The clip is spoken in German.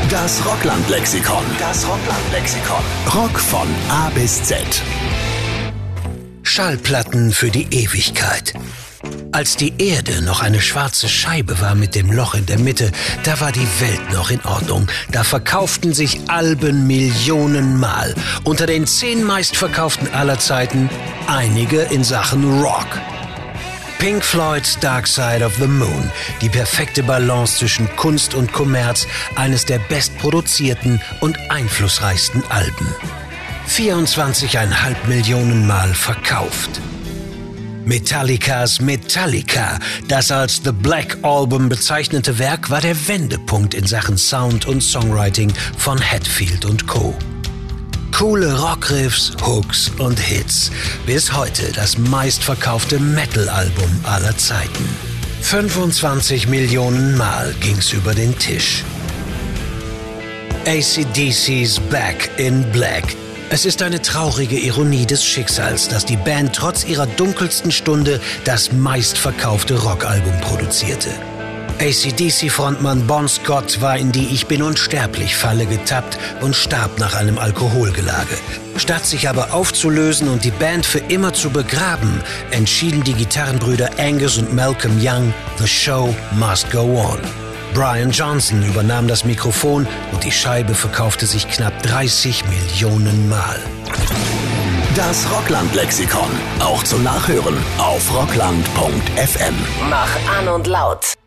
Das Rockland-Lexikon. Das Rockland-Lexikon. Rock von A bis Z. Schallplatten für die Ewigkeit. Als die Erde noch eine schwarze Scheibe war mit dem Loch in der Mitte, da war die Welt noch in Ordnung. Da verkauften sich Alben millionenmal. Unter den 10 meistverkauften aller Zeiten einige in Sachen Rock. Pink Floyds Dark Side of the Moon, die perfekte Balance zwischen Kunst und Kommerz, eines der bestproduzierten und einflussreichsten Alben. 24,5 Millionen Mal verkauft. Metallicas Metallica, das als The Black Album bezeichnete Werk, war der Wendepunkt in Sachen Sound und Songwriting von Hetfield und Co. Coole Rockriffs, Hooks und Hits. Bis heute das meistverkaufte Metal-Album aller Zeiten. 25 Millionen Mal ging's über den Tisch. AC/DC's Back in Black. Es ist eine traurige Ironie des Schicksals, dass die Band trotz ihrer dunkelsten Stunde das meistverkaufte Rockalbum produzierte. AC/DC-Frontmann Bon Scott war in die Ich-bin-unsterblich-Falle getappt und starb nach einem Alkoholgelage. Statt sich aber aufzulösen und die Band für immer zu begraben, entschieden die Gitarrenbrüder Angus und Malcolm Young, The Show Must Go On. Brian Johnson übernahm das Mikrofon und die Scheibe verkaufte sich knapp 30 Millionen Mal. Das Rockland-Lexikon. Auch zum Nachhören auf rockland.fm. Mach an und laut.